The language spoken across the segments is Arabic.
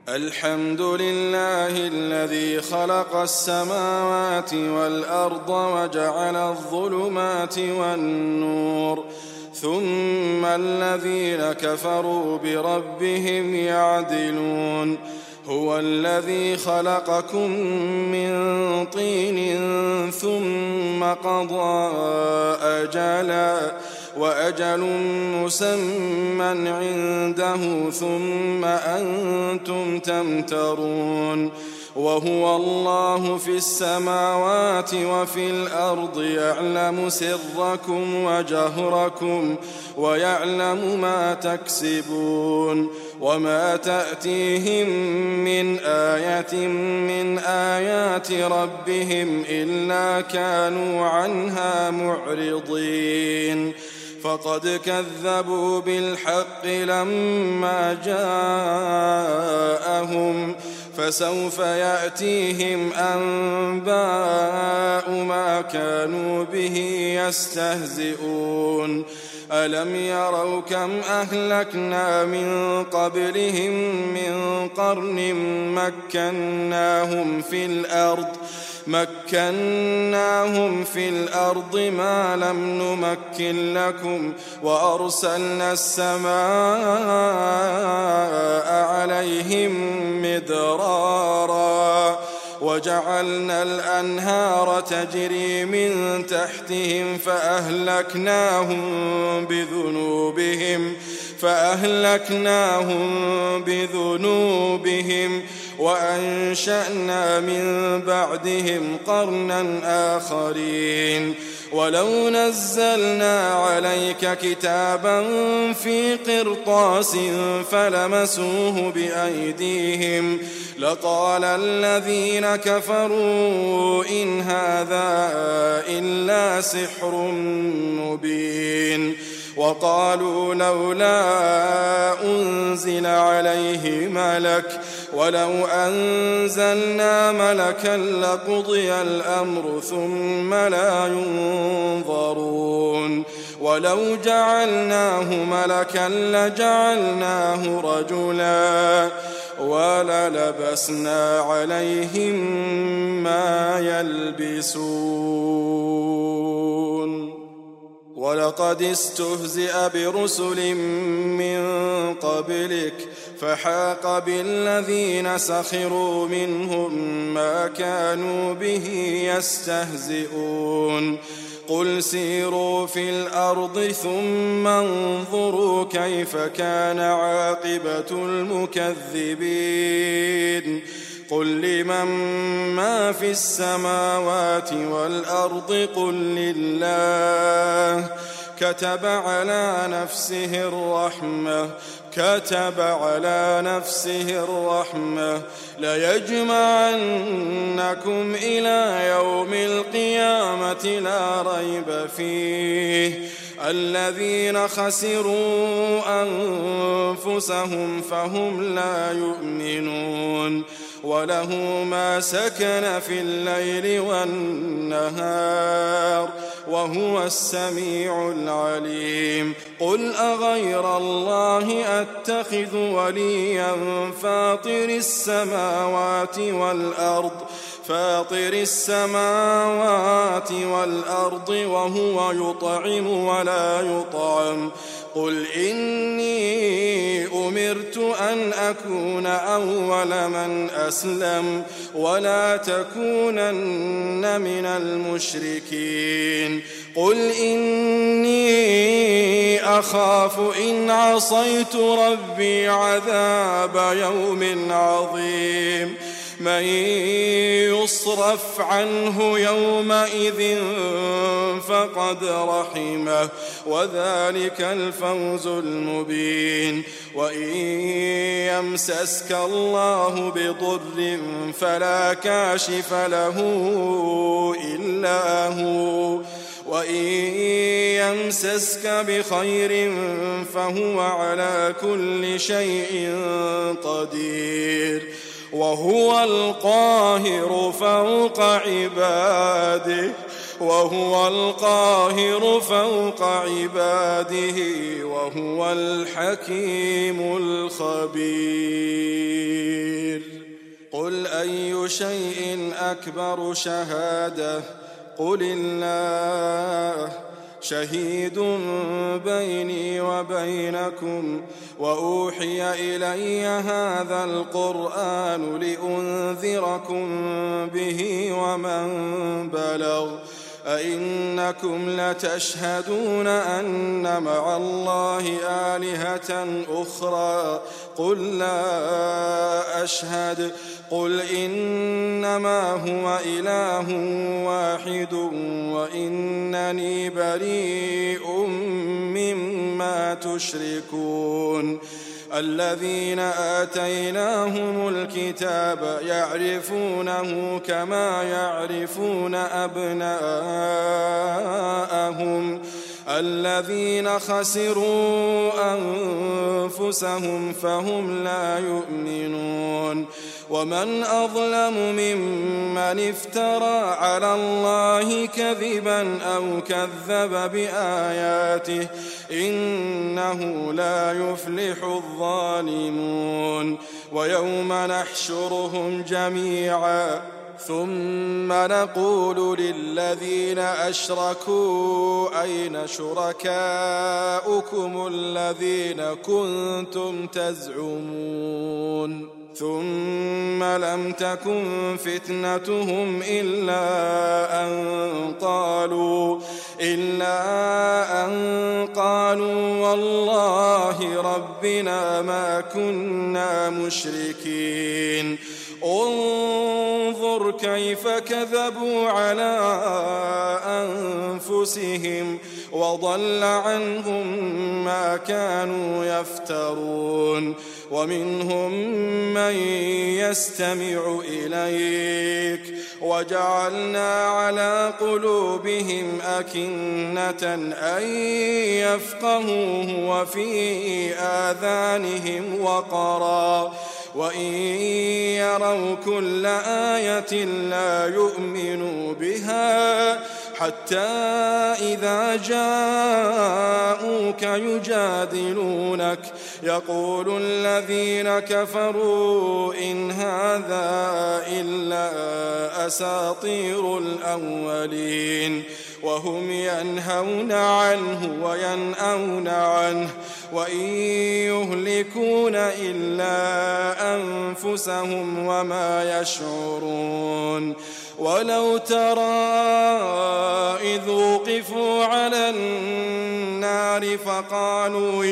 الحمد لله الذي خلق السماوات والأرض وجعل الظلمات والنور ثم الذين كفروا بربهم يعدلون هو الذي خلقكم من طين ثم قضى أجلا وأجل مسمى عنده ثم أنتم تمترون وهو الله في السماوات وفي الأرض يعلم سركم وجهركم ويعلم ما تكسبون وما تأتيهم من آية من آيات ربهم إلا كانوا عنها معرضين فقد كذبوا بالحق لما جاءهم فسوف يأتيهم أنباء ما كانوا به يستهزئون ألم يروا كم أهلكنا من قبلهم من قرن مكناهم في الأرض ما لم نمكن لكم وأرسلنا السماء عليهم مدرارا وجعلنا الأنهار تجري من تحتهم فأهلكناهم بذنوبهم وأنشأنا من بعدهم قرنا آخرين ولو نزلنا عليك كتابا في قرطاس فلمسوه بأيديهم لقال الذين كفروا إن هذا إلا سحر مبين وقالوا لولا أنزل عليه ملك ولو أنزلنا ملكا لقضي الأمر ثم لا ينظرون ولو جعلناه ملكا لجعلناه رجلا وللبسنا عليهم ما يلبسون ولقد استهزئ برسل من قبلك فحاق بالذين سخروا منهم ما كانوا به يستهزئون قل سيروا في الأرض ثم انظروا كيف كان عاقبة المكذبين قل لمن ما في السماوات والأرض قل لله كتب على نفسه الرحمة ليجمعنكم إلى يوم القيامة لا ريب فيه الذين خسروا أنفسهم فهم لا يؤمنون وله ما سكن في الليل والنهار وهو السميع العليم قل أغير الله أتخذ وليا فاطر السماوات والأرض وهو يطعم ولا يطعم قل إني أمرت أن أكون أول من أسلم ولا تكونن من المشركين قل إني أخاف إن عصيت ربي عذاب يوم عظيم من يصرف عنه يومئذ فقد رحمه وذلك الفوز المبين وإن يمسسك الله بضر فلا كاشف له إلا هو وإن يمسسك بخير فهو على كل شيء قدير وهو القاهر فوق عباده وهو الحكيم الخبير. شيء أكبر شهادة قل الله شهيد بيني وبينكم وأوحي إلي هذا القرآن لأنذركم به ومن بلغ أئنكم لتشهدون أن مع الله آلهة أخرى قل لا أشهد قل إنما هو إله واحد وإنني بريء مما تشركون الذين آتيناهم الكتاب يعرفونه كما يعرفون أبناءهم الذين خسروا أنفسهم فهم لا يؤمنون ومن أظلم ممن افترى على الله كذبا أو كذب بآياته إنه لا يفلح الظالمون ويوم نحشرهم جميعا ثم نقول للذين أشركوا أين شركاؤكم الذين كنتم تزعمون ثم لم تكن فتنتهم إلا أن قالوا والله ربنا ما كنا مشركين انظر كيف كذبوا على أنفسهم وضل عنهم ما كانوا يفترون ومنهم من يستمع إليك وجعلنا على قلوبهم أكنة أن يفقهوه وفي آذانهم وقرا وإن يروا كل آية لا يؤمنوا بها حتى إذا جاءوك يجادلونك يقول الذين كفروا إن هذا إلا أساطير الأولين وهم ينهون عنه وينأون عنه وإن يهلكون إلا أنفسهم وما يشعرون ولو ترى إذ وقفوا على النار فقالوا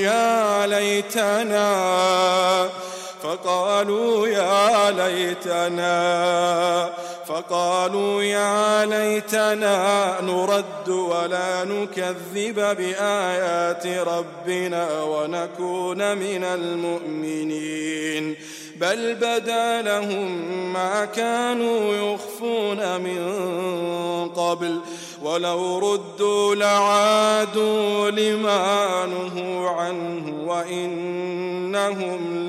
يا ليتنا نرد ولا نكذب بآيات ربنا ونكون من المؤمنين بل بدا لهم ما كانوا يخفون من قبل ولو ردوا لعادوا لما نهوا عنه وإنهم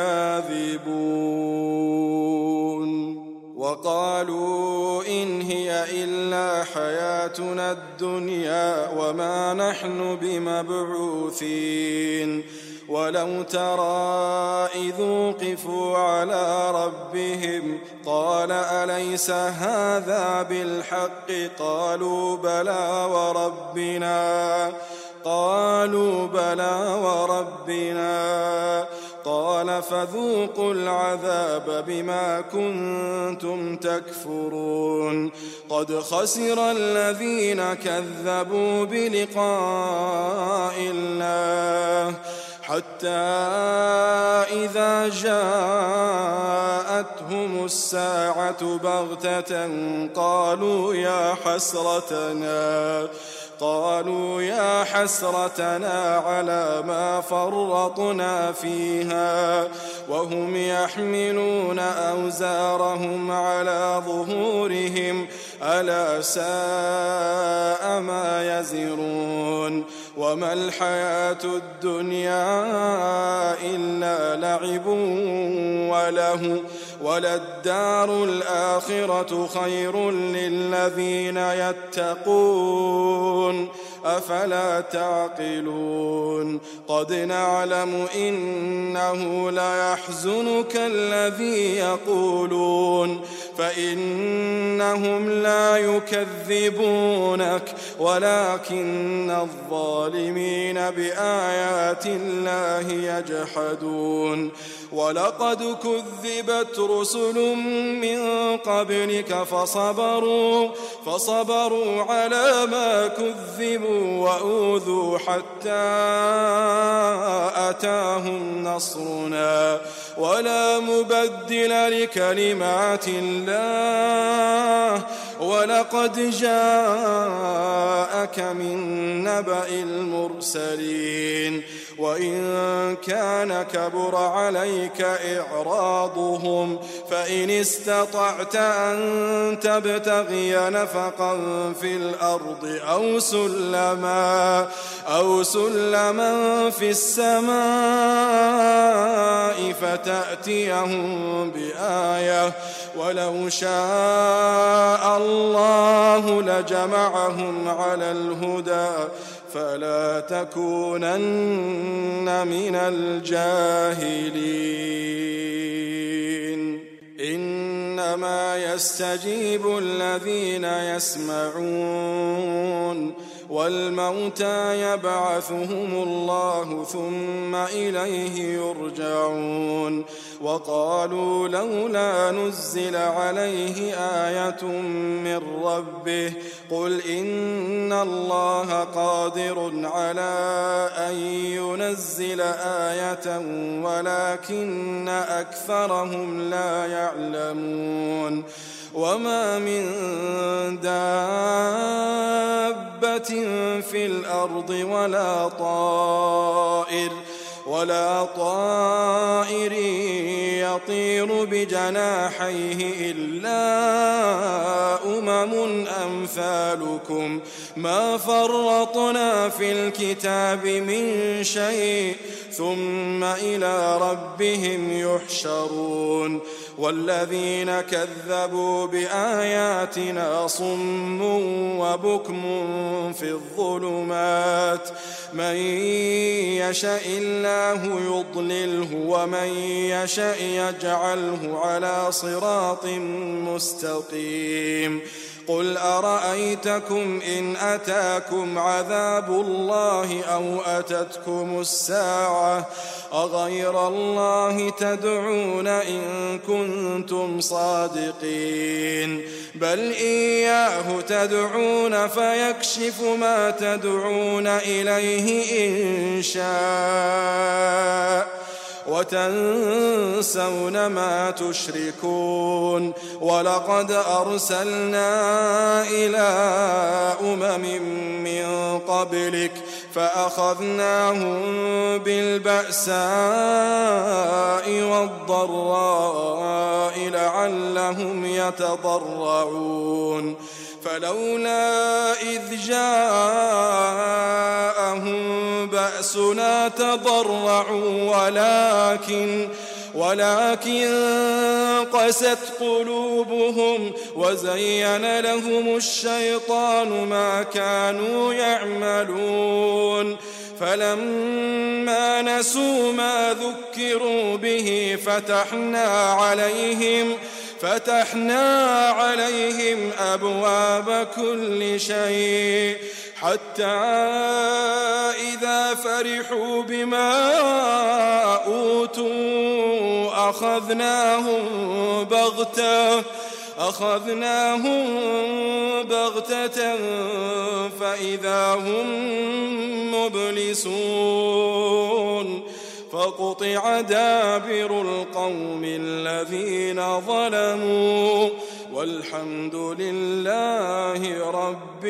لكاذبون وقالوا إن هي إلا حياتنا الدنيا وما نحن بمبعوثين ولو ترى إذ وقفوا على ربهم قال أليس هذا بالحق قالوا بلى وربنا قال فذوقوا العذاب بما كنتم تكفرون قد خسر الذين كذبوا بلقاء الله حتى إذا جاءتهم الساعة بغتة قالوا يا حسرتنا على ما فرطنا فيها وهم يحملون أوزارهم على ظهورهم ألا ساء ما يزرون وما الحياة الدنيا إلا لعب وله وللدار الآخرة خير للذين يتقون أفلا تعقلون قد نعلم إنه ليحزنك الذي يقولون فإنهم لا يكذبونك ولكن الظالمين بآيات الله يجحدون ولقد كذبت رسل من قبلك فصبروا على ما كذبوا وأوذوا حتى أتاهم نصرنا ولا مبدل لكلمات الله ولقد جاءك من نبأ المرسلين وإن كان كبر عليك إعراضهم فإن استطعت أن تبتغي نفقا في الأرض أو سلما في السماء فتأتيهم بآية ولو شاء الله لجمعهم على الهدى فلا تكونن من الجاهلين إنما يستجيب الذين يسمعون والموتى يبعثهم الله ثم إليه يرجعون وقالوا لولا نزل عليه آية من ربه قل إن الله قادر على أن ينزل آية ولكن أكثرهم لا يعلمون وما من دابة في الأرض ولا طائر يطير بجناحيه إلا أمثالكم ما فرطنا في الكتاب من شيء ثم إلى ربهم يحشرون والذين كذبوا بآياتنا صم وبكم في الظلمات من يشاء الله يضلله ومن يشاء يجعله على صراط مستقيم قل أرأيتكم إن أتاكم عذاب الله أو أتتكم الساعة أغير الله تدعون إن كنتم صادقين بل إياه تدعون فيكشف ما تدعون إليه إن شاء وتنسون ما تشركون ولقد أرسلنا إلى من قبلك فأخذناهم بالبأساء والضراء لعلهم يتضرعون فلولا إذ جاءهم بأسنا تضرعوا ولكن قست قلوبهم وزين لهم الشيطان ما كانوا يعملون فلما نسوا ما ذكروا به فتحنا عليهم أبواب كل شيء حتى إذا فرحوا بما أوتوا أخذناهم بغتة فإذا هم مبلسون فقطع دابر القوم الذين ظلموا والحمد لله رب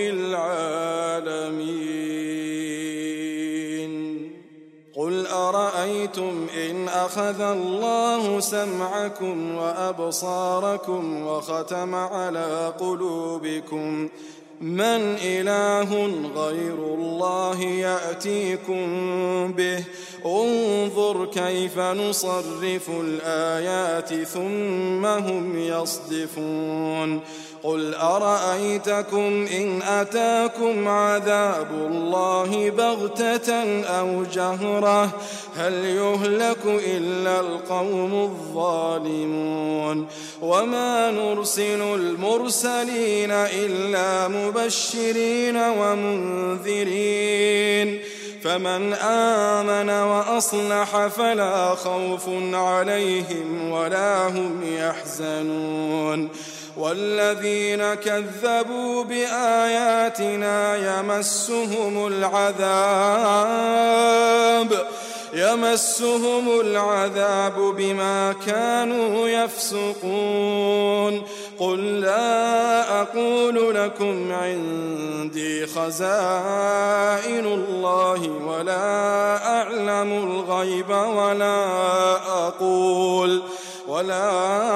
العالمين قل أرأيتم إن أخذ الله سمعكم وأبصاركم وختم على قلوبكم من إله غير الله يأتيكم به انظر كيف نصرف الآيات ثم هم يصدفون قل أرأيتكم إن أتاكم عذاب الله بغتة أو جهرة هل يهلك إلا القوم الظالمون وما نرسل المرسلين إلا مبشرين ومنذرين فمن آمن وأصلح فلا خوف عليهم ولا هم يحزنون والذين كذبوا بآياتنا يمسهم العذاب بما كانوا يفسقون قل لا أقول لكم عندي خزائن الله ولا أعلم الغيب ولا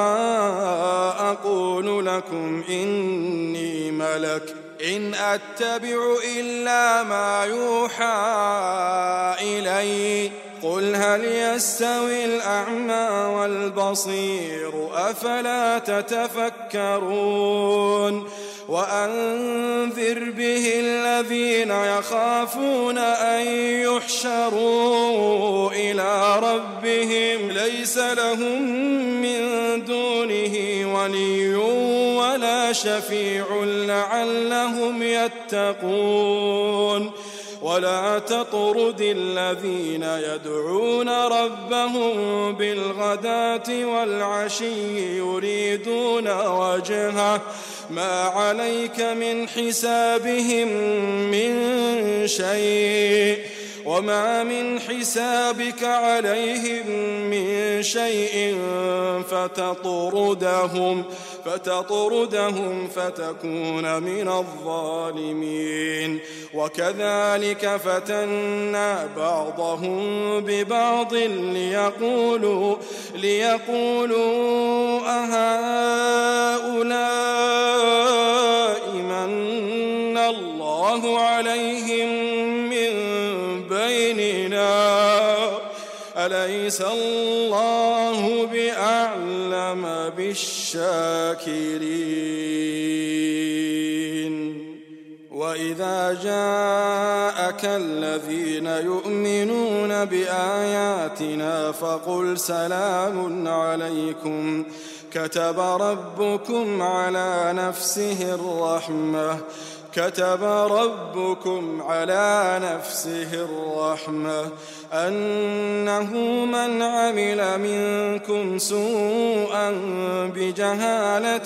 أقول لكم إني ملك إن أتبع إلا ما يوحى إلي قل هل يستوي الأعمى والبصير أفلا تتفكرون وأنذر به الذين يخافون أن يحشروا إلى ربهم ليس لهم من دونه ولي ولا شفيع لعلهم يتقون ولا تطرد الذين يدعون ربهم بالغداة والعشي يريدون وجهه ما عليك من حسابهم من شيء وما من حسابك عليهم من شيء فتطردهم فتكون من الظالمين وكذلك فتنا بعضهم ببعض ليقولوا أهؤلاء من الله عليهم من بيننا أليس الله بأعلم بالشاكرين وإذا جاءك الذين يؤمنون بآياتنا فقل سلام عليكم كتب ربكم على نفسه الرحمة أنه من عمل منكم سوءا بجهالة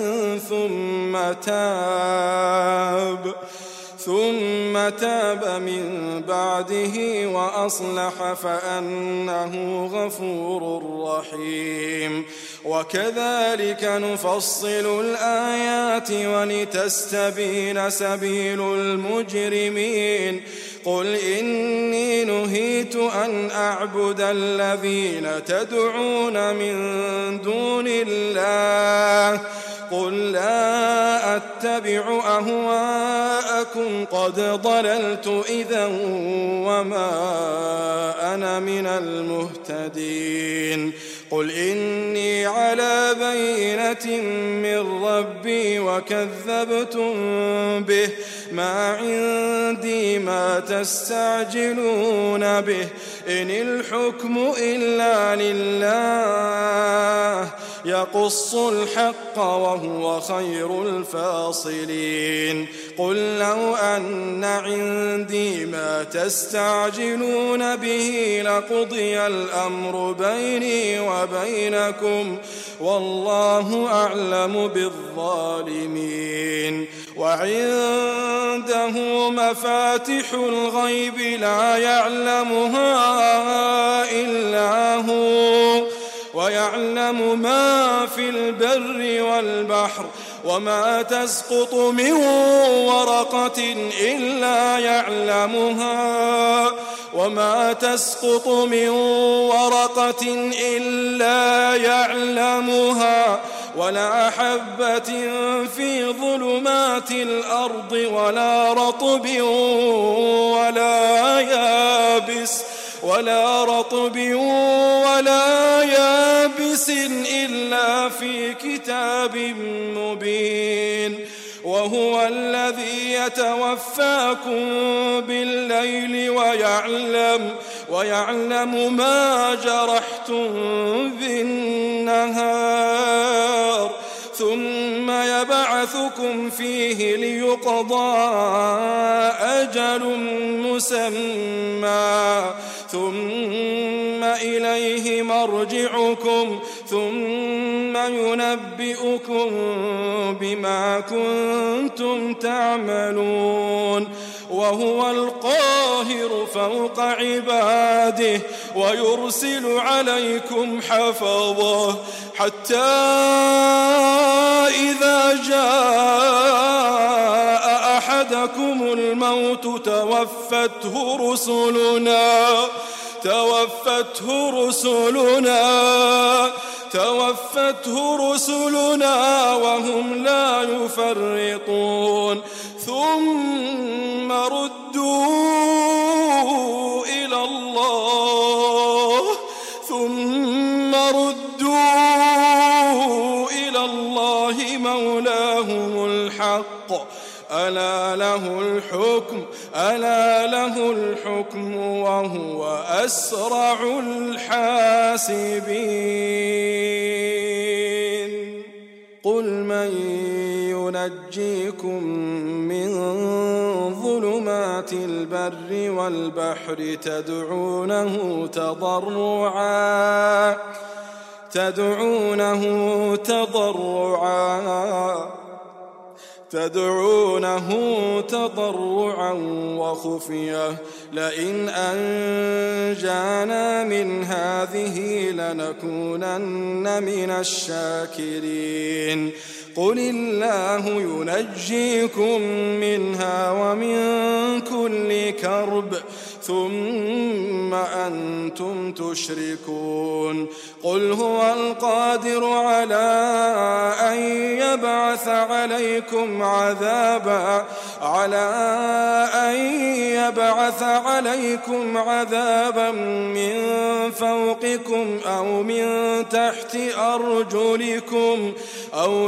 ثم تاب من بعده وأصلح فأنه غفور رحيم وكذلك نفصل الآيات ولتستبين سبيل المجرمين قل إني نهيت أن أعبد الذين تدعون من دون الله قل لا أتبع أهواءكم قد ضللت إذا وما أنا من المهتدين قل إني على بينة من ربي وكذبتم به ما عندي ما تستعجلون به إن الحكم إلا لله يقص الحق وهو خير الفاصلين قل لو أن عندي ما تستعجلون به لقضي الأمر بيني وبينكم والله أعلم بالظالمين وعنده مفاتح الغيب لا يعلمها إلا هو ويعلم ما في البر والبحر وما تسقط من ورقة إلا يعلمها وما تسقط من ورقة إلا يعلمها ولا حبة في ظلمات الأرض ولا رطب ولا يابس إلا في كتاب مبين وهو الذي يتوفاكم بالليل ويعلم ما جرحتم بالنهار ثم يبعثكم فيه ليقضى أجل مسمى ثم إليه مرجعكم ثم ينبئكم بما كنتم تعملون وهو القاهر فوق عباده ويرسل عليكم حفظه حتى إذا جاء أحدكم الموت توفته رسلنا وهم لا يفرطون ثم ردوا إلى الله مولاهم الحق ألا له الحكم وهو أسرع الحاسبين قل من ينجيكم من ظلمات البر والبحر تدعونه تضرعا وخفية لئن أنجانا من هذه لنكونن من الشاكرين قل الله ينجيكم منها ومن كل كرب ثم أنتم تشركون قل هو القادر على أن يبعث عليكم عذابا من فوقكم أو من تحت أرجلكم أو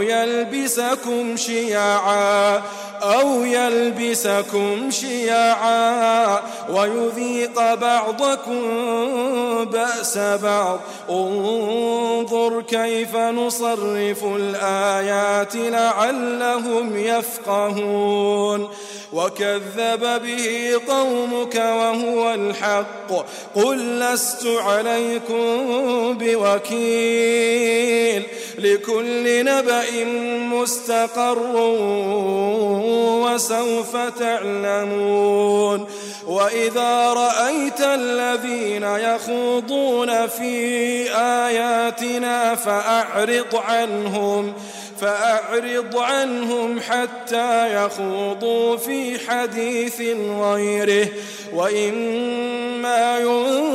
يلبسكم شيعا ويذيق بعضكم بأس بعض انظر كيف نصرف الآيات لعلهم يفقهون وكذب به قومك وهو الحق قل لست عليكم بوكيل لكل نبأ مستقر وسوف تعلمون وإذا رأيت الذين يخوضون في آياتنا فأعرض عنهم حتى يخوضوا في حديث غيره وإما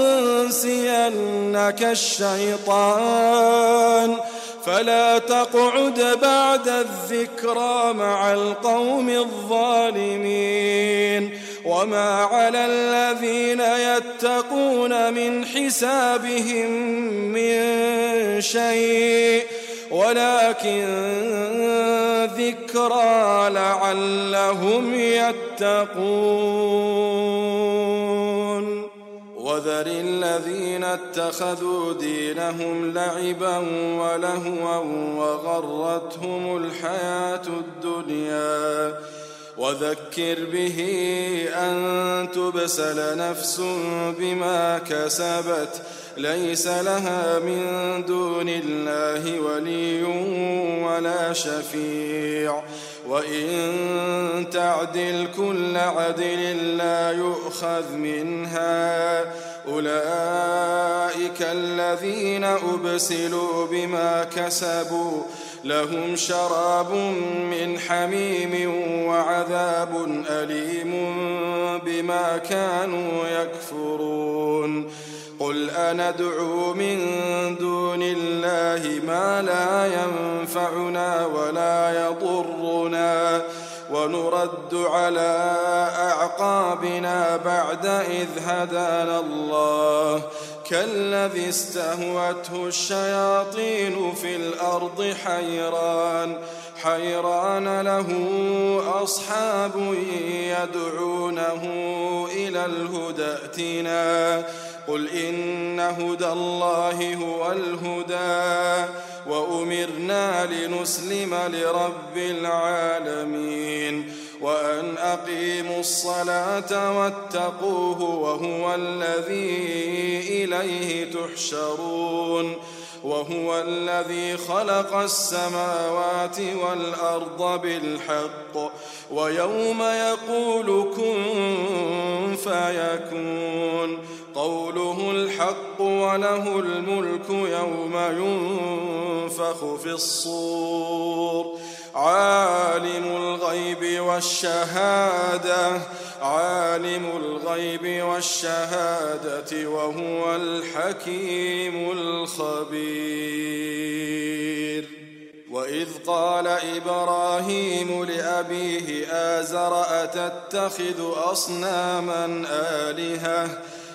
ينسينك الشيطان فلا تقعد بعد الذكرى مع القوم الظالمين وما على الذين يتقون من حسابهم من شيء ولكن ذكرى لعلهم يتقون وذر الذين اتخذوا دينهم لعبا ولهوا وغرتهم الحياة الدنيا وذكر به أن تبسل نفس بما كسبت ليس لها من دون الله ولي ولا شفيع وإن تعدل كل عدل لا يؤخذ منها أولئك الذين أبسلوا بما كسبوا لهم شراب من حميم وعذاب أليم بما كانوا يكفرون قل أندعو من دون الله ما لا ينفعنا ولا يضرنا ونرد على أعقابنا بعد إذ هدانا الله كالذي استهوته الشياطين في الأرض حيران له أصحاب يدعونه إلى الهدى ائتنا قل إن هدى الله هو الهدى وأمرنا لنسلم لرب العالمين وأن أقيموا الصلاة واتقوه وهو الذي إليه تحشرون وهو الذي خلق السماوات والأرض بالحق ويوم يقول كن فيكون قوله الحق وله الملك يوم ينفخ في الصور عالم الغيب والشهادة وهو الحكيم الخبير وإذ قال إبراهيم لأبيه آزر أتتخذ أصناما آلهة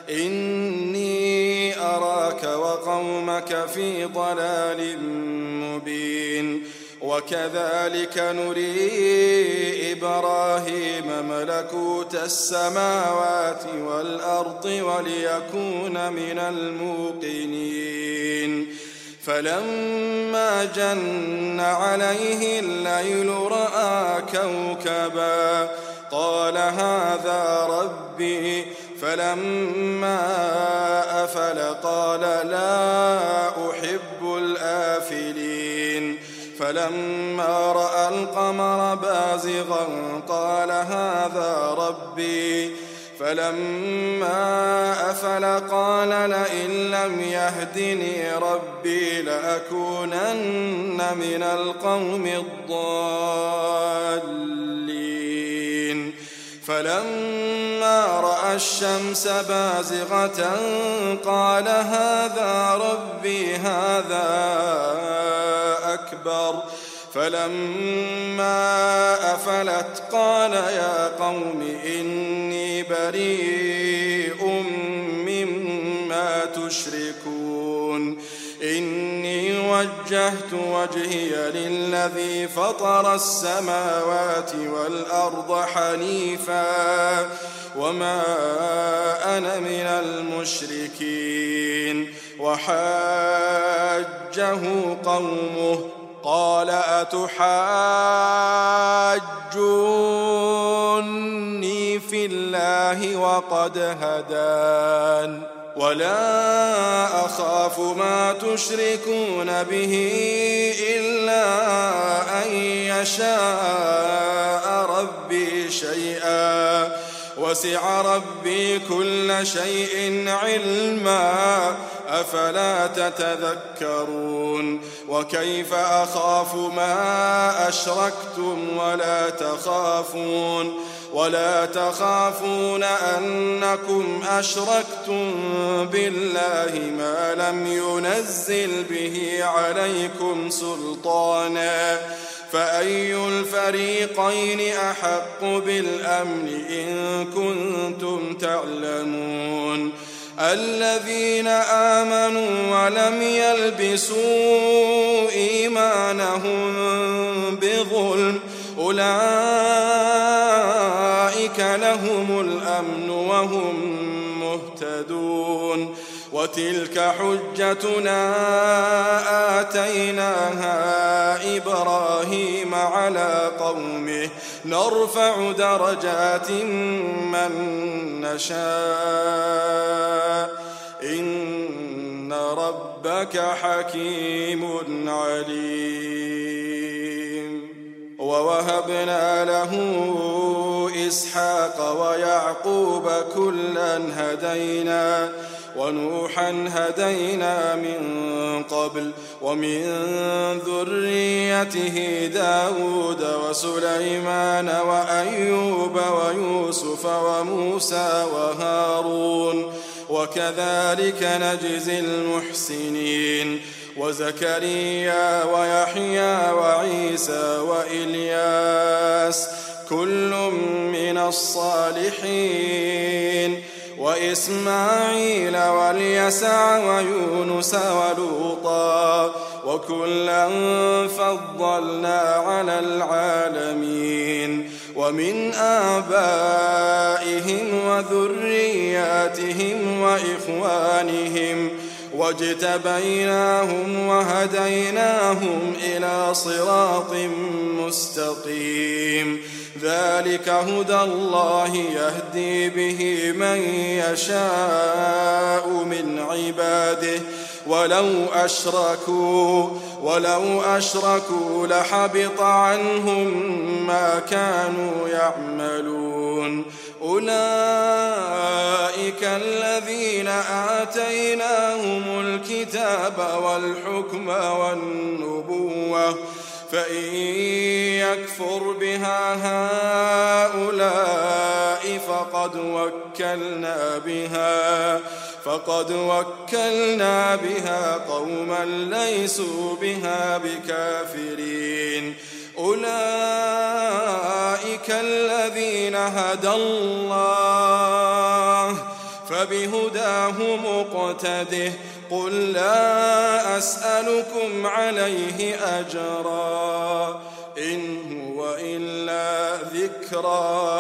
إني أراك وقومك في ضلال مبين وكذلك نري إبراهيم ملكوت السماوات والأرض وليكون من الموقنين فلما جن عليه الليل رأى كوكبا قال هذا ربي فلما أفل قال لا أحب الآفلين فلما رأى القمر بازغا قال هذا ربي فلما أفل قال لئن لم يهدني ربي لأكونن من القوم الضالين فلما رأى الشمس بازغة قال هذا ربي هذا أكبر فلما أفلت قال يا قوم إني بريء مما تشركون إني وجهت وجهي للذي فطر السماوات والأرض حنيفا وما أنا من المشركين وحاجه قومه قال أتحاجوني في الله وقد هدان ولا أخاف ما تشركون به إلا أن يشاء ربي شيئا وسع ربي كل شيء علما أفلا تتذكرون وكيف أخاف ما أشركتم ولا تخافون أنكم أشركتم بالله ما لم ينزل به عليكم سلطانا فأي الفريقين أحق بالأمن إن كنتم تعلمون الذين آمنوا ولم يلبسوا إيمانهم بظلم أولئك لهم الأمن وهم مهتدون وتلك حجتنا آتيناها إبراهيم على قومه نرفع درجات من نشاء إن ربك حكيم عليم ووهبنا له إسحاق ويعقوب كلا هدينا ونوحا هدينا من قبل ومن ذريته داود وسليمان وأيوب ويوسف وموسى وهارون وكذلك نجزي المحسنين وزكريا ويحيى وعيسى وإلياس كل من الصالحين وإسماعيل واليسع ويونس ولوطا وكلا فضلنا على العالمين ومن آبائهم وذرياتهم وإخوانهم واجتبيناهم وهديناهم إلى صراط مستقيم ذلك هدى الله يهدي به من يشاء من عباده ولو أشركوا لحبط عنهم ما كانوا يعملون أولئك الذين آتيناهم الكتاب والحكم والنبوة فإن يكفر بها هؤلاء فقد وكلنا بها قوما ليسوا بها بكافرين أولئك الذين هدى الله فبهداه مقتده قل لا أسألكم عليه أجرا إن هو إلا ذكرى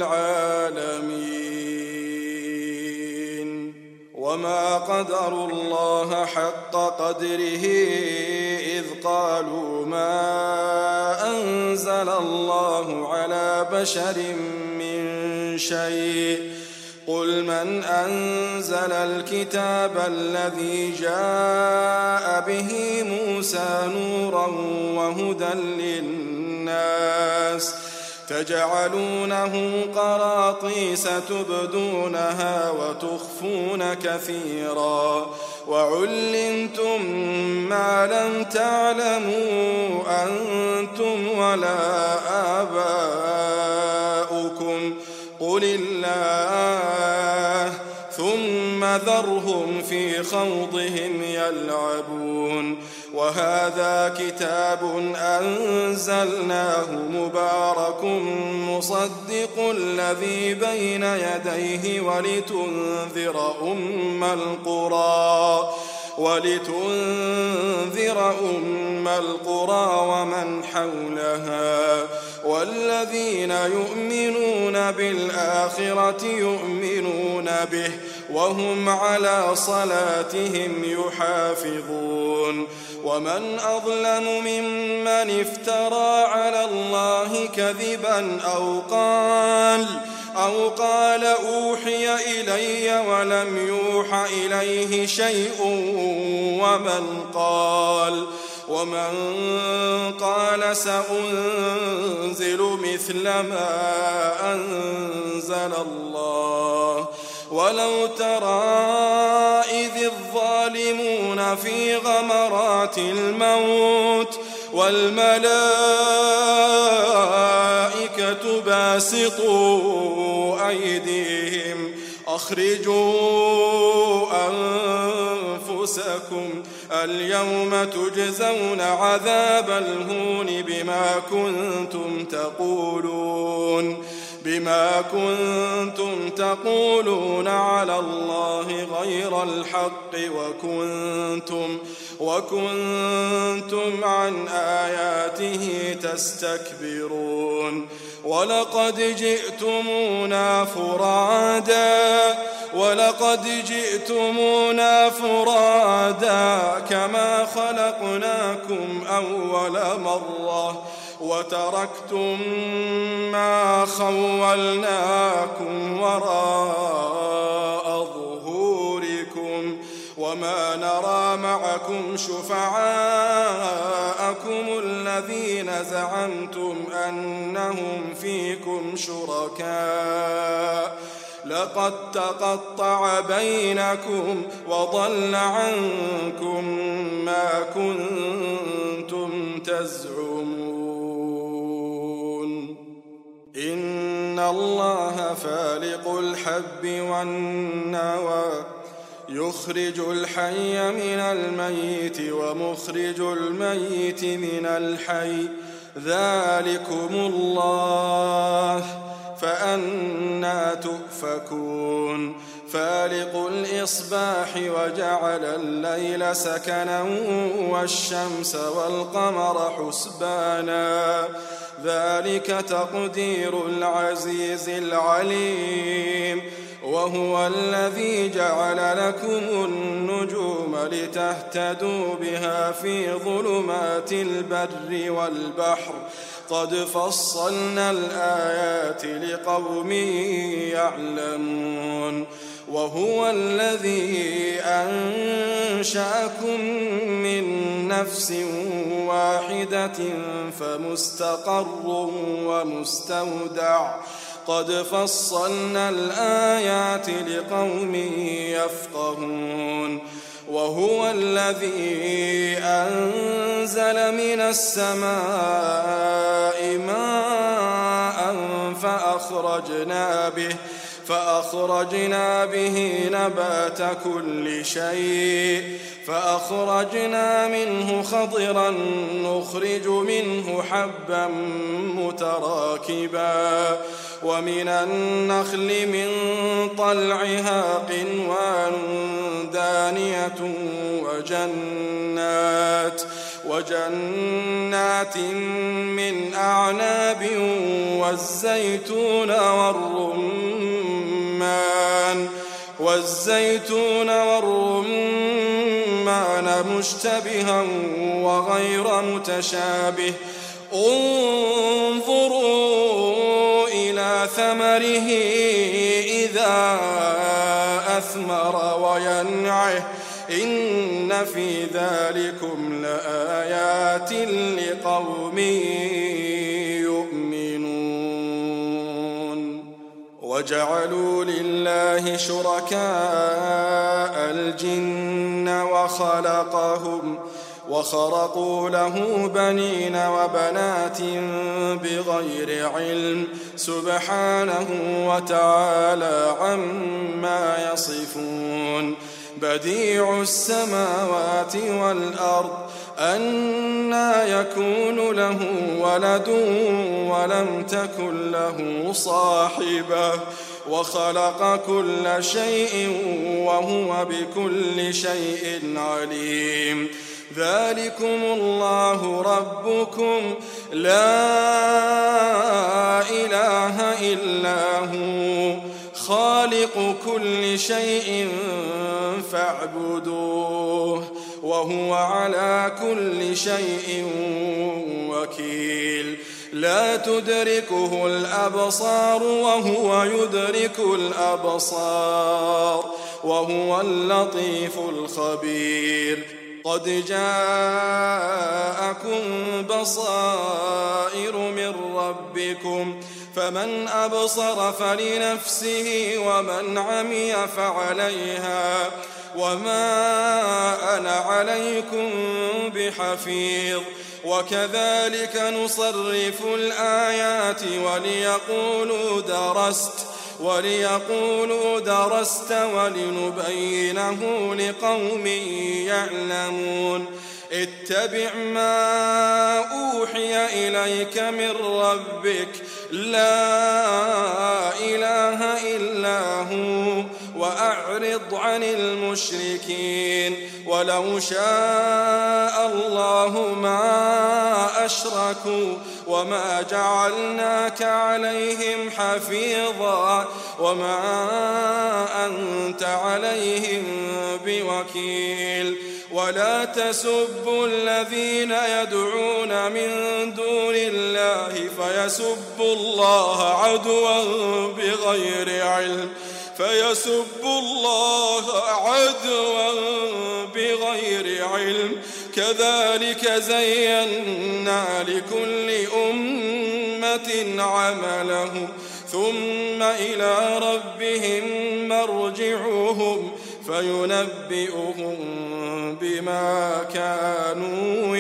للعالمين وما قدروا الله حق قدره إذ قالوا ما أنزل الله على بشر من شيء قل من أنزل الكتاب الذي جاء به موسى نورا وهدى للناس تجعلونه قراطيس تبدونها وتخفون كثيرا وعلمتم ما لم تعلموا أنتم ولا آباؤكم قل الله ثم ذرهم في خوضهم يلعبون وهذا كتاب أنزلناه مبارك مصدق الذي بين يديه ولتنذر أم القرى ومن حولها والذين يؤمنون بالآخرة يؤمنون به وهم على صلاتهم يحافظون ومن أظلم ممن افترى على الله كذبا أو قال أوحي إلي ولم يوح إليه شيء ومن قال سأنزل مثل ما أنزل الله ولو ترى إذ الظالمون في غمرات الموت والملائكة باسطوا أيديهم أخرجوا أنفسكم اليوم تجزون عذاب الهون بما كنتم تقولون على الله غير الحق وكنتم عن آياته تستكبرون ولقد جئتمونا فرادا كما خلقناكم أول مرة وتركتم ما خولناكم وراء ظهوركم وما نرى معكم شفعاءكم الذين زعمتم أنهم فيكم شركاء لقد تقطع بينكم وضل عنكم ما كنتم تزعمون إن الله فالق الحب والنوى يخرج الحي من الميت ومخرج الميت من الحي ذلكم الله فأنى تؤفكون فالق الإصباح وجعل الليل سكنا والشمس والقمر حسبانا ذلك تقدير العزيز العليم وهو الذي جعل لكم النجوم لتهتدوا بها في ظلمات البر والبحر قد فصلنا الآيات لقوم يعلمون وهو الذي أنشأكم من نفس واحدة فمستقر ومستودع قد فصلنا الآيات لقوم يفقهون وهو الذي أنزل من السماء ماء فأخرجنا به نبات كل شيء فأخرجنا منه خضرا نخرج منه حبا متراكبا ومن النخل من طلعها قنوان دانية وجنات من أعناب والزيتون والرمان مشتبها وغير متشابه انظروا إلى ثمره إذا أثمر وينعه إن في ذلكم لآيات لقوم يؤمنون وجعلوا لله شركاء الجن وخرقوا له بنين وبنات بغير علم سبحانه وتعالى عما يصفون بديع السماوات والأرض أنى يكون له ولد ولم تكن له صاحبة وخلق كل شيء وهو بكل شيء عليم ذلكم الله ربكم لا إله إلا هو خالق كل شيء فاعبدوه وهو على كل شيء وكيل لا تدركه الأبصار وهو يدرك الأبصار وهو اللطيف الخبير قد جاءكم بصائر من ربكم فمن أبصر فلنفسه ومن عمي فعليها وما أنا عليكم بحفيظ وكذلك نصرف الآيات وليقولوا درست ولنبينه لقوم يعلمون اتبع ما أوحي إليك من ربك لا إله إلا هو وأعرض عن المشركين ولو شاء الله ما أشركوا وما جعلناك عليهم حفيظا وما أنت عليهم بوكيل ولا تسبوا الذين يدعون من دون الله فيسبوا الله عدوا بغير علم كذلك زينا لكل أمة عملهم ثم إلى ربهم مرجعهم فينبئهم بما كانوا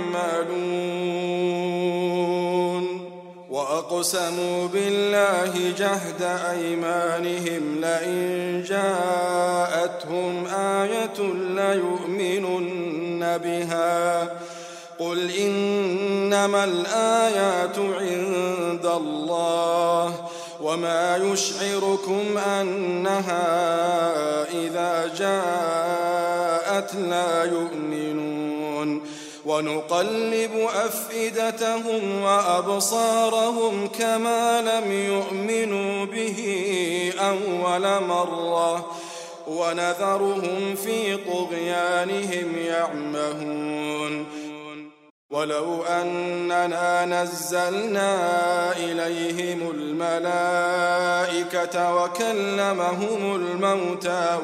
يعملون. وأقسموا بالله جهد أيمانهم لئن جاءتهم آية ليؤمنن بها قل إنما الآيات عند الله وما يشعركم أنها إذا جاءت لا يؤمنون. ونقلب أفئدتهم وأبصارهم كما لم يؤمنوا به أول مرة ونذرهم في طغيانهم يعمهون. ولو أننا نزلنا إليهم الملائكة وكلمهم الموتى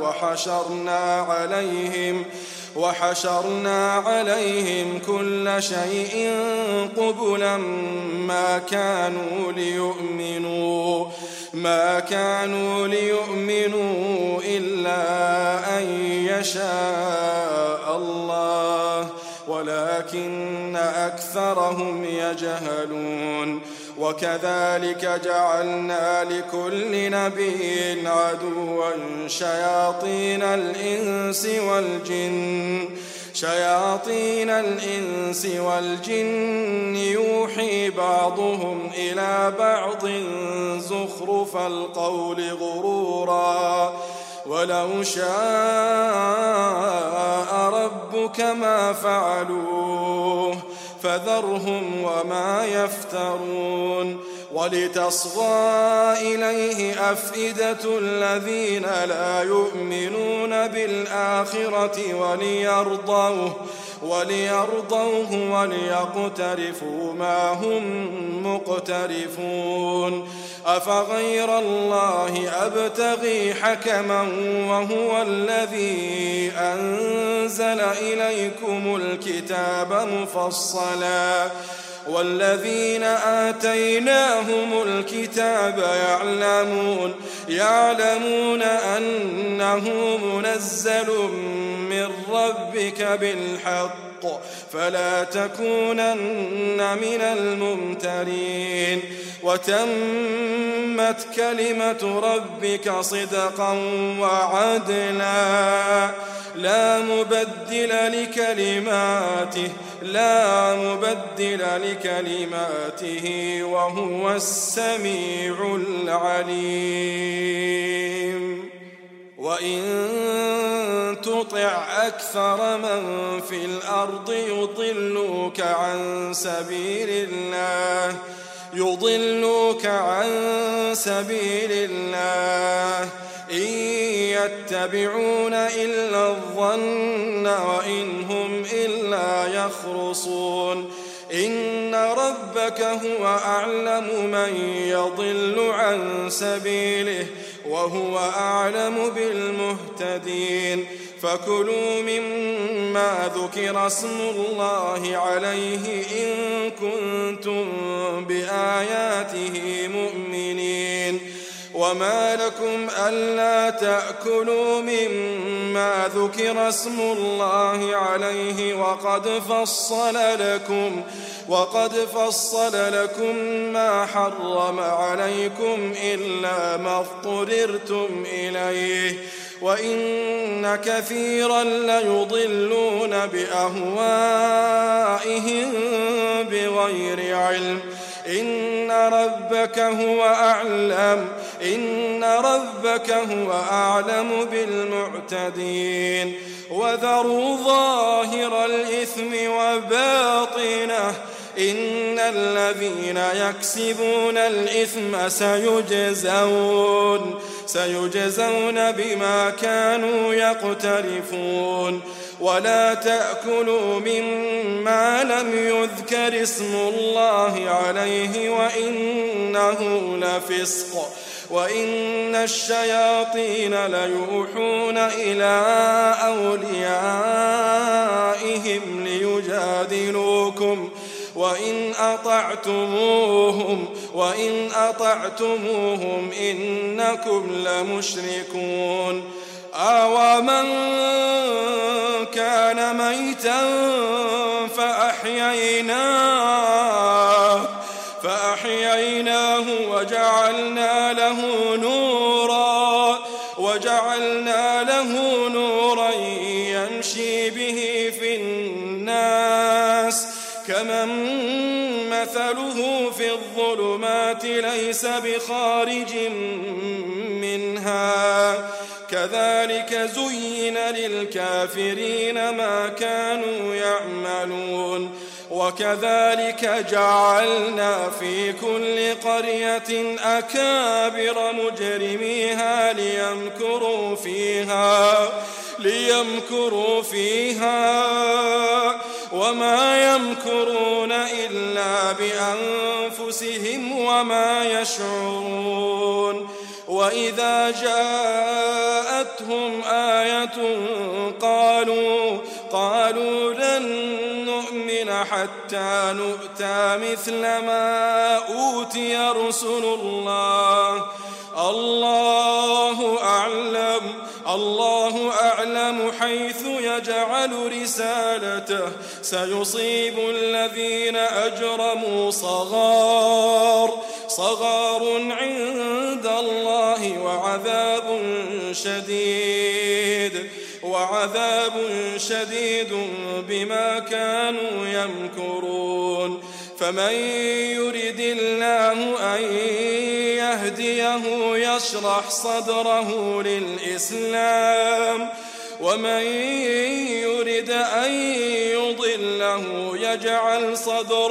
وحشرنا عليهم كل شيء قبلا ما كانوا ليؤمنوا إلا أن يشاء الله ولكن أكثرهم يجهلون. وكذلك جعلنا لكل نبي عدوا شياطين الإنس والجن يوحي بعضهم إلى بعض زخرف القول غرورا ولو شاء ربك ما فعلوه فذرهم وما يفترون. ولتصغى إليه أفئدة الذين لا يؤمنون بالآخرة وليرضوه وليقترفوا ما هم مقترفون. أفغير الله أبتغي حكما وهو الذي أنزل إليكم الكتاب مفصلا والذين آتيناهم الكتاب يعلمون أنه منزل من ربك بالحق فلا تكونن من الممترين. وتمت كلمة ربك صدقا وعدلا لا مبدل لكلماته وهو السميع العليم. وإن تطع أكثر من في الأرض يضلوك عن سبيل الله إن يتبعون إلا الظن وإن هم إلا يخرصون. إن ربك هو أعلم من يضل عن سبيله وهو أعلم بالمهتدين. فكلوا مما ذكر اسم الله عليه إن كنتم بآياته مؤمنين. وما لكم ألا تأكلوا مما ذكر اسم الله عليه وقد فصل لكم ما حرم عليكم إلا ما اضطررتم إليه وإن كثيرا ليضلون بأهوائهم بغير علم. إن ربك هو أعلم بالمعتدين. وذروا ظاهر الإثم وباطنه إن الذين يكسبون الإثم سيجزون بما كانوا يقترفون. ولا تأكلوا مما لم يذكر اسم الله عليه وإنه لفسق وإن الشياطين ليوحون إلى أوليائهم ليجادلوكم وإن أطعتموهم إنكم لمشركون أَوَمَنْ كَانَ مَيْتًا فأحييناه وجعلنا له نورا يمشي به في الناس كمن مثله في الظلمات ليس بخارج منها كذلك زين للكافرين ما كانوا يعملون وكذلك جعلنا في كل قرية أكابر مجرميها ليمكروا فيها وما يمكرون إلا بأنفسهم وما يشعرون وإذا جاءتهم آية قالوا لن نؤمن حتى نؤتى مثل ما أوتي رسل الله الله أعلم حيث يجعل رسالته سيصيب الذين أجرموا صغار عند الله وعذاب شديد بما كانوا يمكرون فمن يرد الله أن يهديه يشرح صدره للإسلام ومن يرد أن يضله يجعل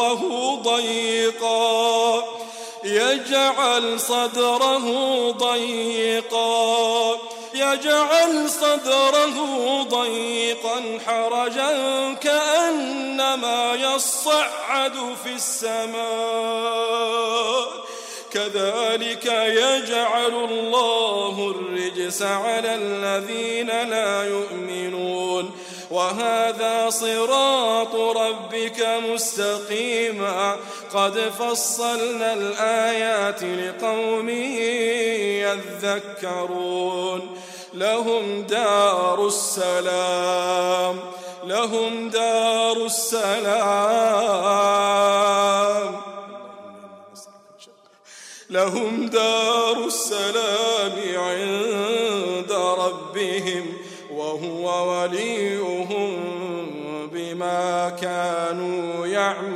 صدره ضيقا حرجا كأنما يصعد في السماء كذلك يجعل الله الرجس على الذين لا يؤمنون وهذا صراط ربك مستقيما قد فصلنا الآيات لقوم يذكرون لهم دار السلام عند ربهم وهو وليهم بما كانوا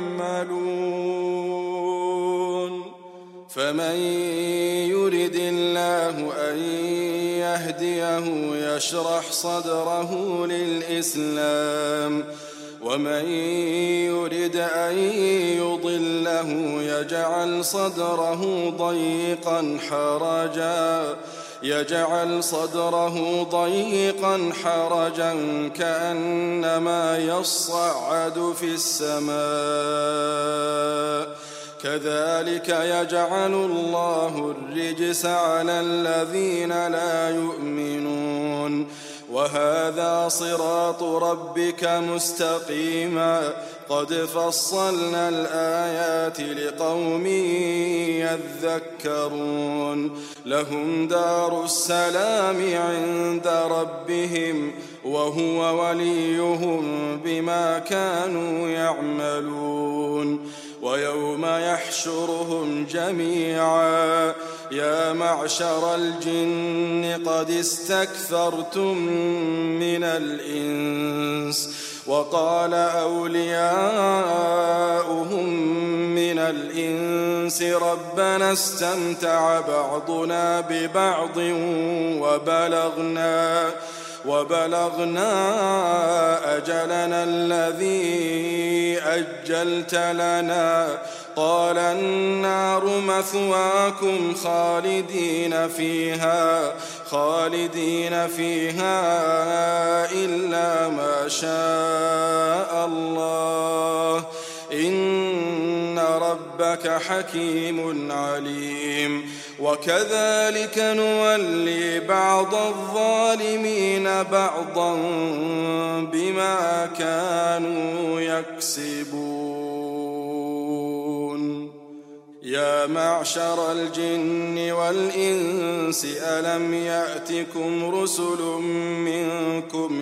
يعملون فمن يرد الله أن يهديه يشرح صدره للإسلام ومن يرد أن يضله يجعل صدره ضيقا حرجا كأنما يصعد في السماء كذلك يجعل الله الرجس على الذين لا يؤمنون وهذا صراط ربك مستقيما قد فصلنا الآيات لقوم يذكرون لهم دار السلام عند ربهم وهو وليهم بما كانوا يعملون ويوم يحشرهم جميعا يا معشر الجن قد استكثرتم من الإنس وقال أولياؤهم من الإنس ربنا استمتع بعضنا ببعض وبلغنا أجلنا الذي أجلت لنا قال النار مثواكم خالدين فيها إلا ما شاء الله إن ربك حكيم عليم وكذلك نولي بعض الظالمين بعضا بما كانوا يكسبون يا معشر الجن والإنس ألم يأتكم رسل منكم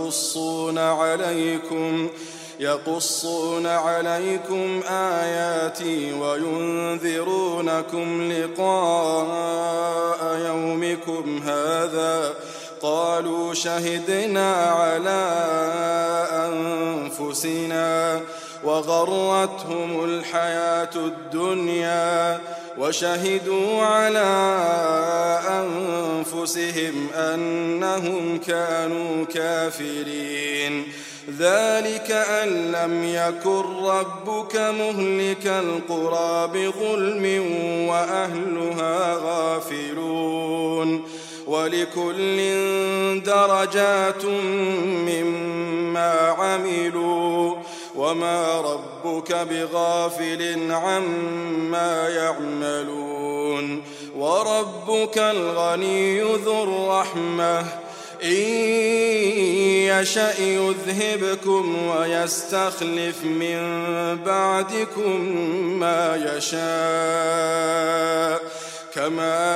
يقصون عليكم آياتي وينذرونكم لقاء يومكم هذا؟ قالوا شهدنا على أنفسنا وغرتهم الحياة الدنيا وشهدوا على أنفسهم أنهم كانوا كافرين. ذلك أن لم يكن ربك مهلك القرى بظلم وأهلها غافلون. ولكل درجات مما عملوا وما ربك بغافل عما يعملون. وربك الغني ذو الرحمة إن يشأ يذهبكم ويستخلف من بعدكم ما يشاء كما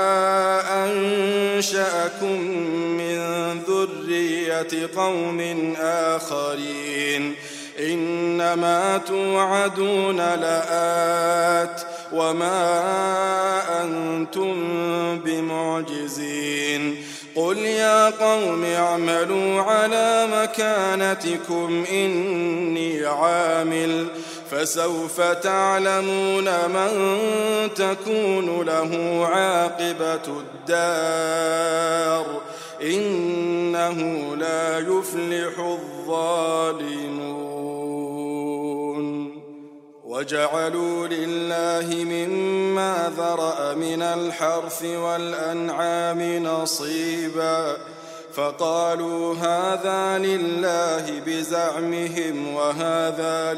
أنشأكم من ذرية قوم آخرين. إنما توعدون لآت وما أنتم بمعجزين. قل يا قوم اعملوا على مكانتكم إني عامل فسوف تعلمون من تكون له عاقبة الدار إنه لا يفلح الظالمون. وجعلوا لله مما ذرأ من الحرث والأنعام نصيبا فقالوا هذا لله بزعمهم وهذا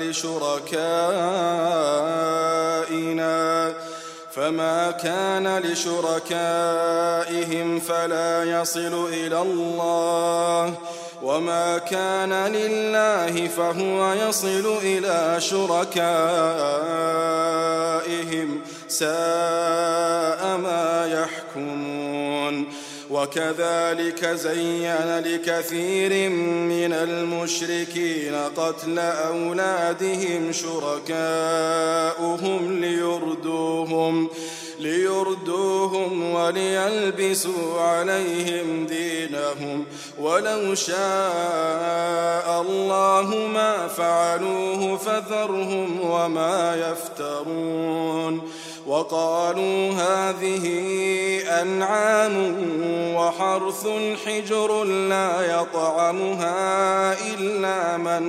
لشركائنا فما كان لشركائهم فلا يصل إلى الله وما كان لله فهو يصل إلى شركائهم ساء ما يحكمون. وكذلك زين لكثير من المشركين قتل أولادهم شركاؤهم ليردوهم وليلبسوا عليهم دينهم ولو شاء الله ما فعلوه فذرهم وما يفترون. وقالوا هذه أنعام وحرث حجر لا يطعمها إلا من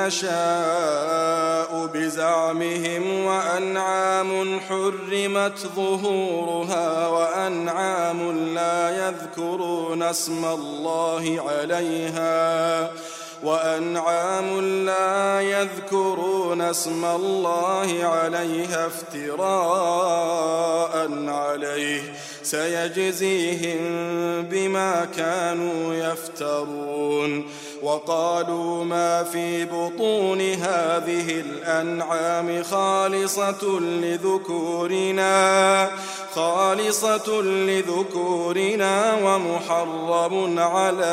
نشاء بزعمهم وأنعام حرمت ظهورها وأنعام لا يذكرون اسم الله عليها افتراء عليه سيجزيهم بما كانوا يفترون. وقالوا ما في بطون هذه الأنعام خالصة لذكورنا ومحرم على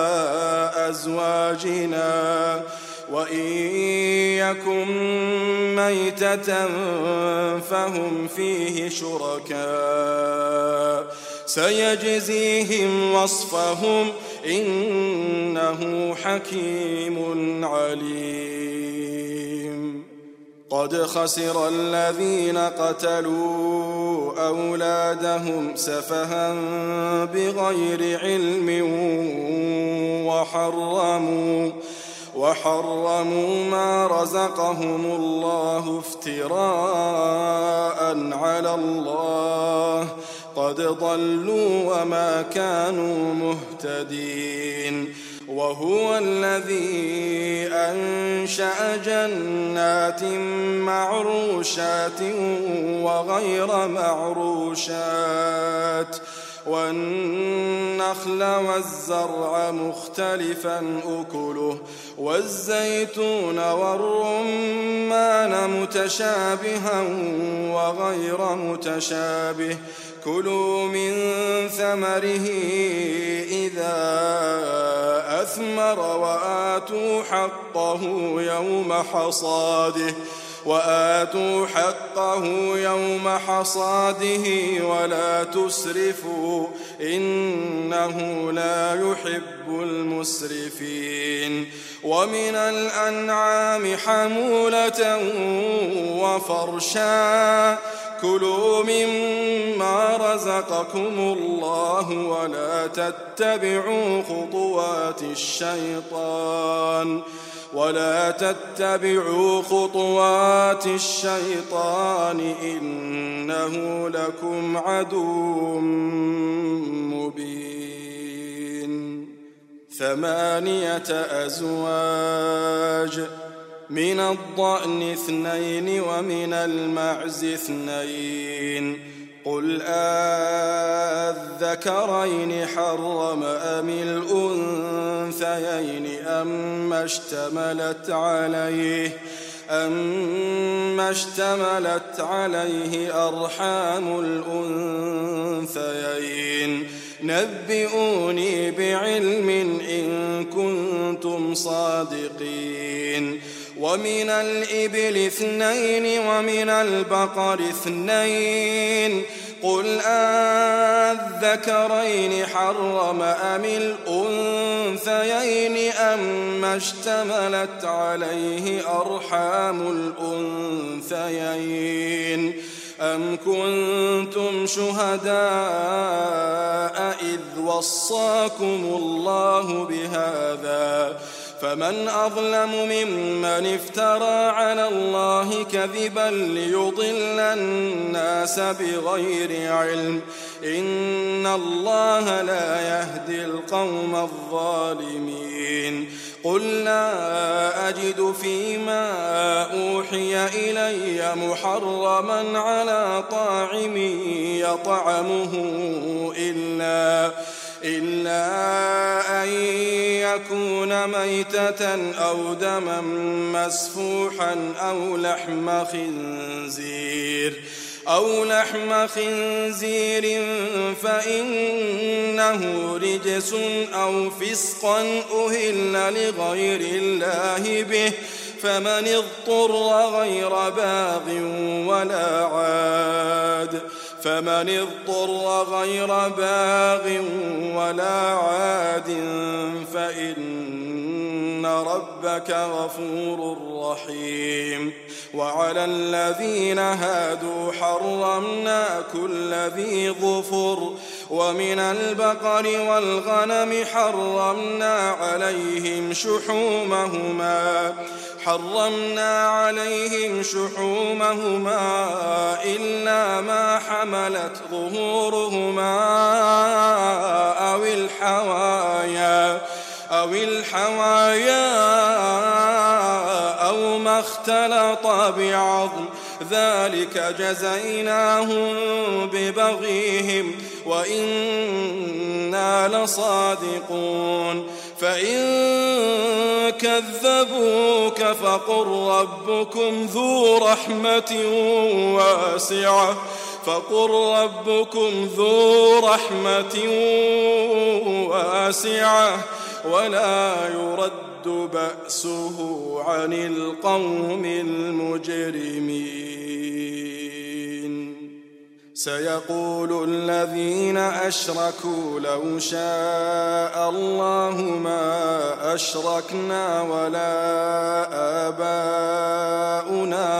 أزواجنا وإن يكن ميتة فهم فيه شركاء سيجزيهم وصفهم إنه حكيم عليم. قد خسر الذين قتلوا أولادهم سفها بغير علم وحرموا ما رزقهم الله افتراء على الله قد ضلوا وما كانوا مهتدين. وهو الذي أنشأ جنات معروشات وغير معروشات والنخل والزرع مختلفا أكله والزيتون والرمان متشابها وغير متشابه كلوا من ثمره إذا أثمر وآتوا حقه يوم حصاده ولا تسرفوا إنه لا يحب المسرفين ومن الأنعام حمولة وفرشا كلوا مما رزقكم الله ولا تتبعوا خطوات الشيطان إنه لكم عدو مبين 8 أزواج من الضأن 2 ومن المعز 2 قل أذكرين حرم أم الأنثيين أما اشتملت عليه أرحام الأنثيين نبئوني بعلم إن كنتم صادقين ومن الإبل 2 ومن البقر 2 قل أذكرين حرم أم الأنثيين أما اشتملت عليه أرحام الأنثيين أم كنتم شهداء إذ وصاكم الله بهذا فمن أظلم ممن افترى على الله كذبا ليضل الناس بغير علم إن الله لا يهدي القوم الظالمين قل لا أجد فيما أوحي إلي محرما على طاعم يطعمه إلا أن يكون ميتة أو دما مسفوحا أو لحم خنزير فإنه رجس أو فسقا أهل لغير الله به فمن اضطر غير باغ ولا عاد فإن ربك غفور رحيم وعلى الذين هادوا حرمنا كل ذي ظفر ومن البقر والغنم حرمنا عليهم شحومهما إلا ما حملت ظهورهما أو الحوايا أو ما اختلط بعظم ذلك جزيناهم ببغيهم وإنا لصادقون فإن كذبوك فقل ربكم ذو رحمة واسعة ولا يرد بأسه عن القوم المجرمين سيقول الذين أشركوا لو شاء الله ما أشركنا ولا آباؤنا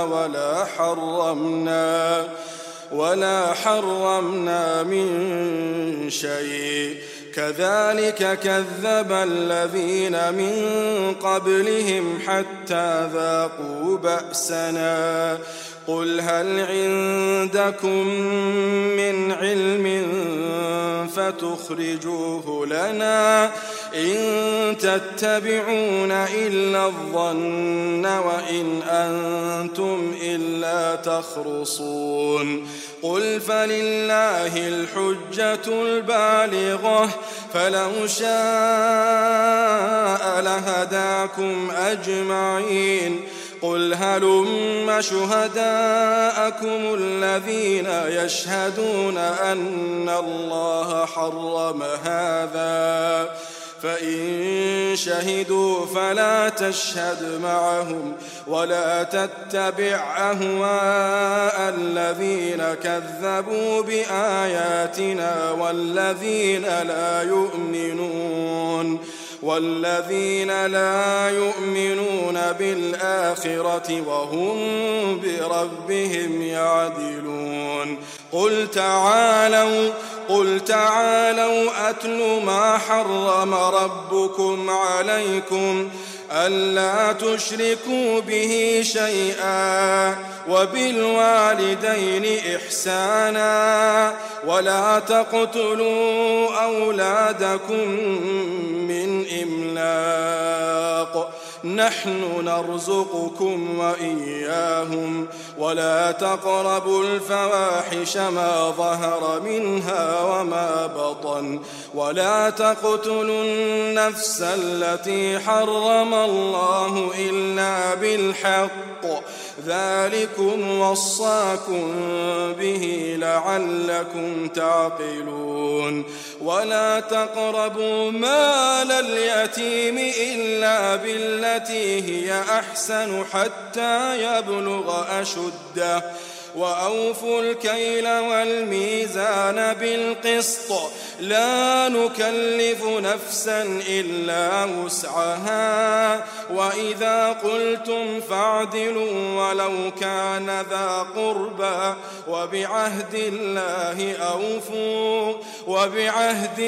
ولا حرمنا من شيء كذلك كذب الذين من قبلهم حتى ذاقوا بأسنا قل هل عندكم من علم فتخرجوه لنا إن تتبعون إلا الظن وإن أنتم إلا تخرصون قل فلله الحجة البالغة فلو شاء لهداكم أجمعين قل هلم شهداءكم الذين يشهدون أن الله حرم هذا فإن شهدوا فلا تشهد معهم ولا تتبع أهواء الذين كذبوا بآياتنا والذين لا يؤمنون بالآخرة وهم بربهم يعدلون قل تعالوا أتل ما حرم ربكم عليكم ألا تشركوا به شيئا وبالوالدين إحسانا ولا تقتلوا أولادكم من إملاق نحن نرزقكم وإياهم ولا تقربوا الفواحش ما ظهر منها وما بطن ولا تقتلوا النفس التي حرم الله إلا بالحق ذلكم وصاكم به لعلكم تعقلون ولا تقربوا مال اليتيم إلا بالتي هي أحسن حتى يبلغ أشده وأوفوا الكيل والميزان بالقسط لا نكلف نفسا إلا وسعها وإذا قلتم فاعدلوا ولو كان ذا قربى وبعهد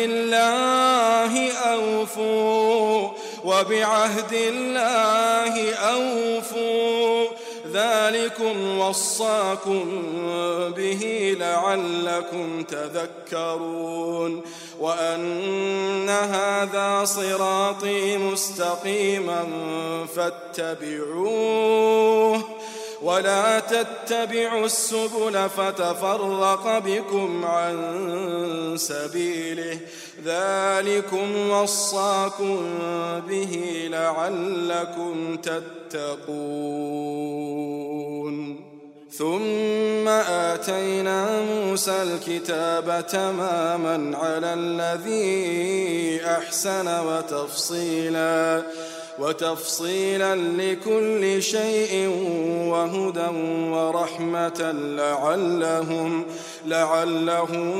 الله أوفوا ذلكم وصاكم به لعلكم تذكرون وأن هذا صراطي مستقيما فاتبعوه ولا تتبعوا السبل فتفرق بكم عن سبيله ذلكم وصاكم به لعلكم تتقون ثم آتينا موسى الكتاب تماما على الذي أحسن وتفصيلا لكل شيء وهدى ورحمة لعلهم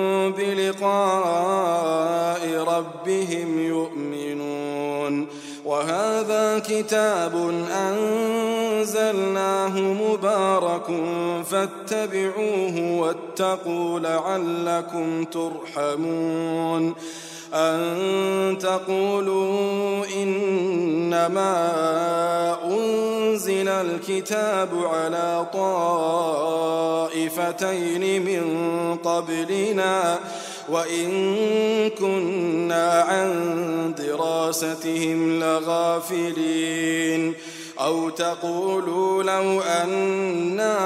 بلقاء ربهم يؤمنون وهذا كتاب أنزلناه مبارك فاتبعوه واتقوا لعلكم ترحمون أن تقولوا إنما أنزل الكتاب على طائفتين من قبلنا وإن كنا عن دراستهم لغافلين أو تقولوا لو أنا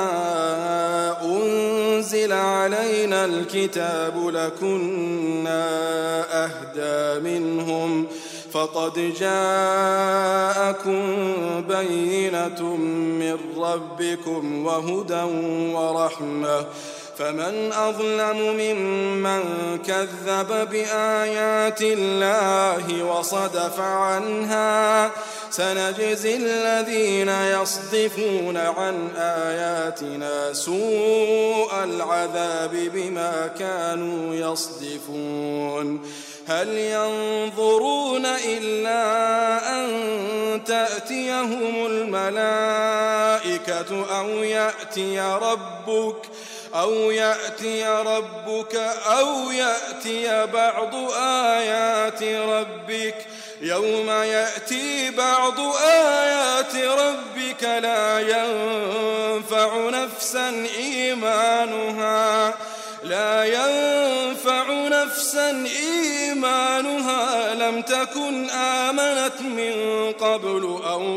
أنزل علينا الكتاب لكنا أهدى منهم فقد جاءكم بينة من ربكم وهدى ورحمة فمن أظلم ممن كذب بآيات الله وصدف عنها سنجزي الذين يصدفون عن آياتنا سوء العذاب بما كانوا يصدفون هل ينظرون إلا أن تأتيهم الملائكة أو يأتي ربك أو يأتي بعض آيات ربك يوم يأتي بعض آيات ربك لا ينفع نفسا لا ينفع نفسا إيمانها لم تكن آمنت من قبل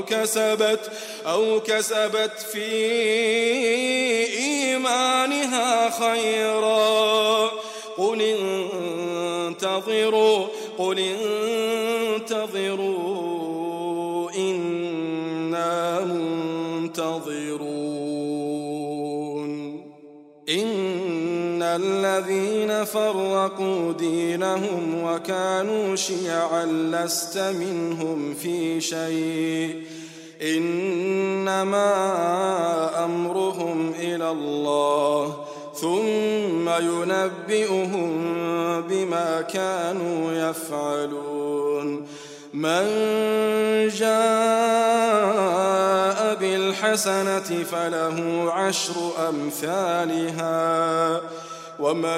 أو كسبت في إيمانها خيرا قل انتظروا إنا منتظرون إن الذين فرقوا دينهم وكانوا شيعا لست منهم في شيء إنما أمرهم إلى الله ثم ينبئهم بما كانوا يفعلون من جاء بالحسنة فله 10 أمثالها ومن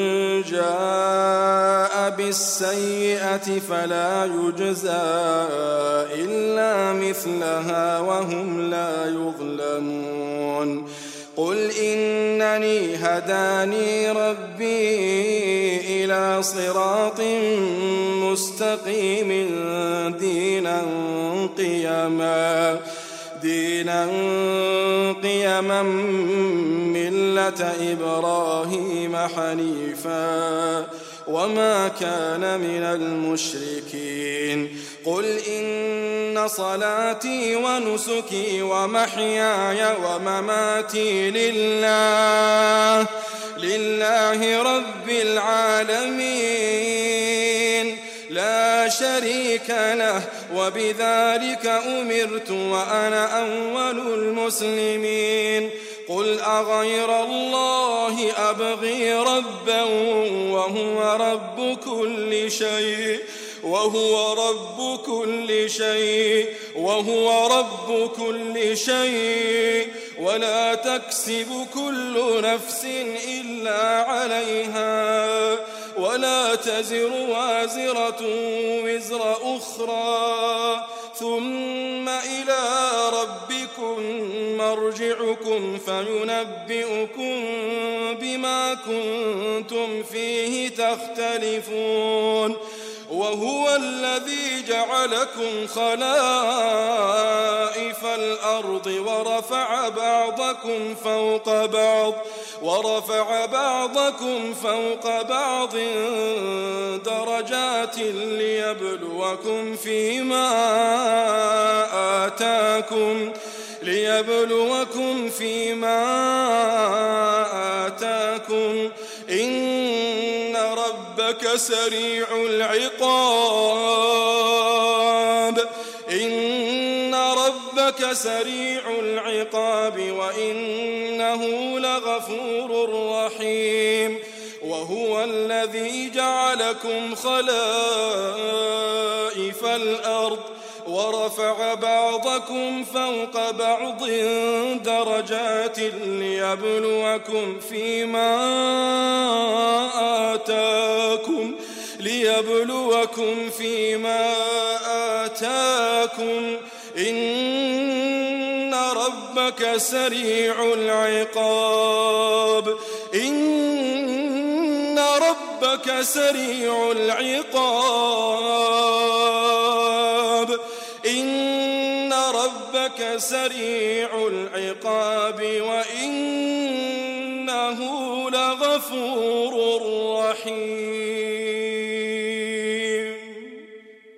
جاء بالسيئة فلا يجزى إلا مثلها وهم لا يظلمون قل إنني هداني ربي إلى صراط مستقيم دينا قيما ملة إبراهيم حنيفا وما كان من المشركين قل إن صلاتي ونسكي ومحياي ومماتي لله رب العالمين لا شريك له وبذلك أمرت وأنا أول المسلمين قل أغير الله أبغي ربا وهو رب كل شيء ولا تكسب كل نفس إلا عليها ولا تزر وازرة وزر أخرى ثم إلى ربكم مرجعكم فينبئكم بما كنتم فيه تختلفون وهو الذي جعلكم خلائف الأرض ورفع بعضكم فوق بعض درجات ليبلوكم فيما آتاكم إن ربك سريع العقاب وإنه لغفور رحيم وهو الذي جعلكم خلائف الأرض ورفع بعضكم فوق بعض درجات ليبلوكم فيما آتاكم إن ربك سريع العقاب وإنه لغفور رحيم